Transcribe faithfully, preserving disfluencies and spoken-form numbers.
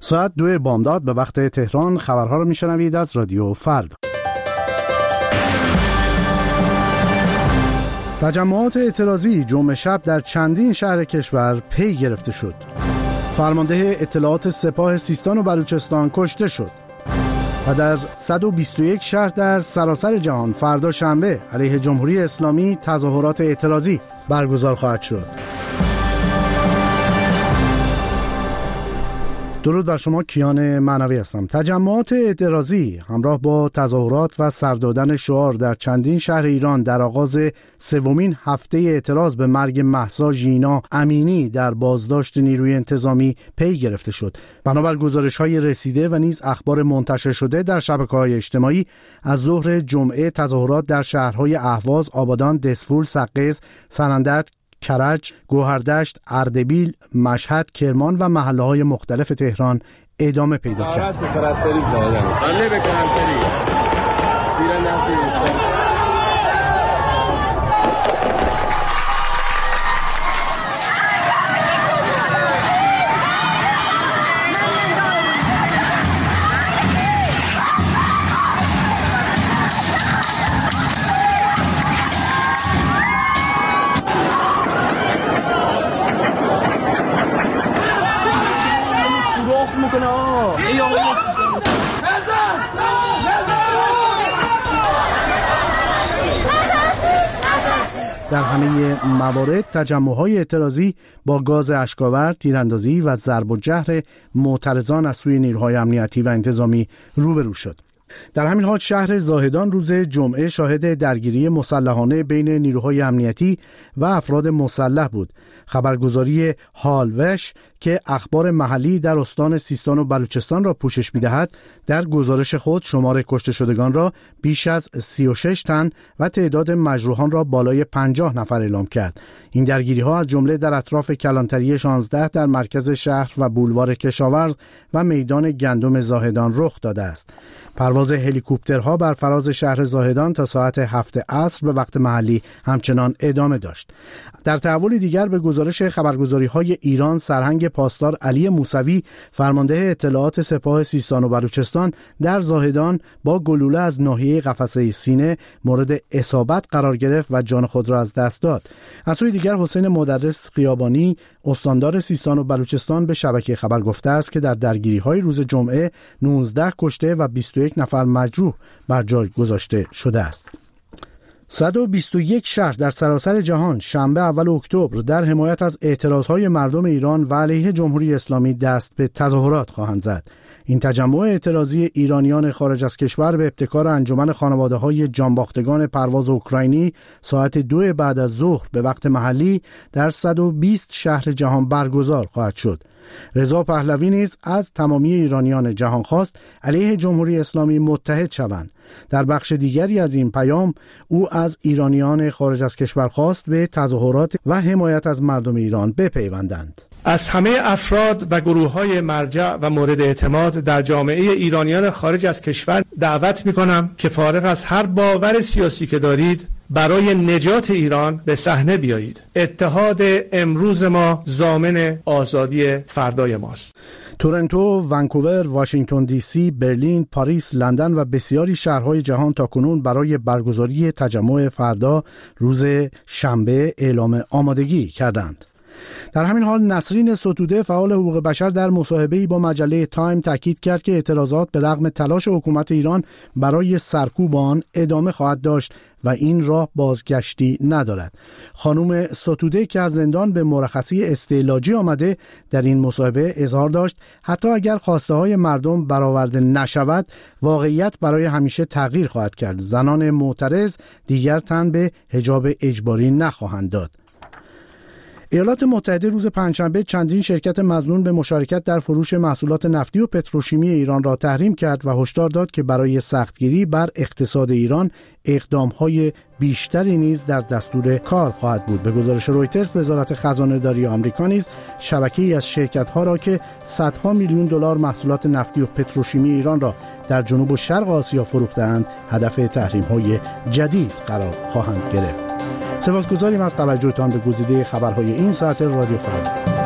ساعت دو بامداد به وقت تهران خبرها رو میشنوید از رادیو فردا. تجمعات اعتراضی جمعه شب در چندین شهر کشور پی گرفته شد. فرمانده اطلاعات سپاه سیستان و بلوچستان کشته شد و در صد و بیست و یک شهر در سراسر جهان فردا شنبه علیه جمهوری اسلامی تظاهرات اعتراضی برگزار خواهد شد. درود بر شما، کیان معنوی هستم. تجمعات اعتراضی همراه با تظاهرات و سر دادن شعار در چندین شهر ایران در آغاز سومین هفته اعتراض به مرگ مهسا ژینا امینی در بازداشت نیروی انتظامی پی گرفته شد. بنابر گزارش‌های رسیده و نیز اخبار منتشر شده در شبکه‌های اجتماعی، از ظهر جمعه تظاهرات در شهرهای اهواز، آبادان، دسفول، سقز، سنندج، کرج، گوهردشت، اردبیل، مشهد، کرمان و محله‌های مختلف تهران ادامه پیدا کرد. در همه موارد تجمع‌های اعتراضی با گاز اشک‌آور، تیراندازی و ضرب و جرح معترضان از سوی نیروهای امنیتی و انتظامی روبرو شد. در همین حال شهر زاهدان روز جمعه شاهد درگیری مسلحانه بین نیروهای امنیتی و افراد مسلح بود. خبرگزاری هالوش که اخبار محلی در استان سیستان و بلوچستان را پوشش می‌دهد، در گزارش خود شمار کشته شدگان را بیش از سی و شش تن و تعداد مجروحان را بالای پنجاه نفر اعلام کرد. این درگیری‌ها از جمله در اطراف کلانتری شانزده در مرکز شهر و بولوار کشاورز و میدان گندم زاهدان رخ داده است. پرواز هلیکوپترها بر فراز شهر زاهدان تا ساعت هفت عصر به وقت محلی همچنان ادامه داشت. در تحول دیگر به گزارش خبرگزاری‌های ایران، سرهنگ پاسدار علی موسوی، فرمانده اطلاعات سپاه سیستان و بلوچستان، در زاهدان با گلوله از ناحیه قفسه سینه مورد اصابت قرار گرفت و جان خود را از دست داد. از سوی دیگر حسین مدرس خیابانی، استاندار سیستان و بلوچستان، به شبکه خبر گفته است که در درگیری‌های روز جمعه نوزده کشته و بیست و یک نفر مجروح بر جای گذاشته شده است. صد و بیست و یک شهر در سراسر جهان شنبه اول اکتبر در حمایت از اعتراضهای مردم ایران و علیه جمهوری اسلامی دست به تظاهرات خواهند زد. این تجمع اعتراضی ایرانیان خارج از کشور به ابتکار انجمن خانواده‌های جانباختگان پرواز اوکراینی ساعت دو بعد از ظهر به وقت محلی در صد و بیست شهر جهان برگزار خواهد شد. رضا پهلوی نیز از تمامی ایرانیان جهان خواست علیه جمهوری اسلامی متحد شوند. در بخش دیگری از این پیام او از ایرانیان خارج از کشور خواست به تظاهرات و حمایت از مردم ایران بپیوندند. از همه افراد و گروه‌های مرجع و مورد اعتماد در جامعه ایرانیان خارج از کشور دعوت می‌کنم که فارغ از هر باور سیاسی که دارید برای نجات ایران به صحنه بیایید. اتحاد امروز ما ضامن آزادی فردای ماست. تورنتو، ونکوور، واشنگتن دی سی، برلین، پاریس، لندن و بسیاری شهرهای جهان تاکنون برای برگزاری تجمع فردا روز شنبه اعلام آمادگی کردند. در همین حال نسرین ستوده، فعال حقوق بشر، در مصاحبه‌ای با مجله تایم تاکید کرد که اعتراضات به رغم تلاش حکومت ایران برای سرکوب آن ادامه خواهد داشت و این راه بازگشتی ندارد. خانم ستوده که از زندان به مرخصی استعلاجی آمده، در این مصاحبه اظهار داشت حتی اگر خواسته های مردم برآورده نشود، واقعیت برای همیشه تغییر خواهد کرد. زنان معترض دیگر تن به حجاب اجباری نخواهند داد. ایالات متحده روز پنجشنبه چندین شرکت مظنون به مشارکت در فروش محصولات نفتی و پتروشیمی ایران را تحریم کرد و هشدار داد که برای سختگیری بر اقتصاد ایران اقدام‌های بیشتری نیز در دستور کار خواهد بود. به گزارش رویترز، وزارت خزانه‌داری آمریکا نیز شبکه‌ای از شرکت‌ها را که صدها میلیون دلار محصولات نفتی و پتروشیمی ایران را در جنوب و شرق آسیا فروخته‌اند هدف تحریم‌های جدید قرار خواهند گرفت. سپاسگزاریم از توجهتان به گزیده خبرهای این ساعت رادیو فردا.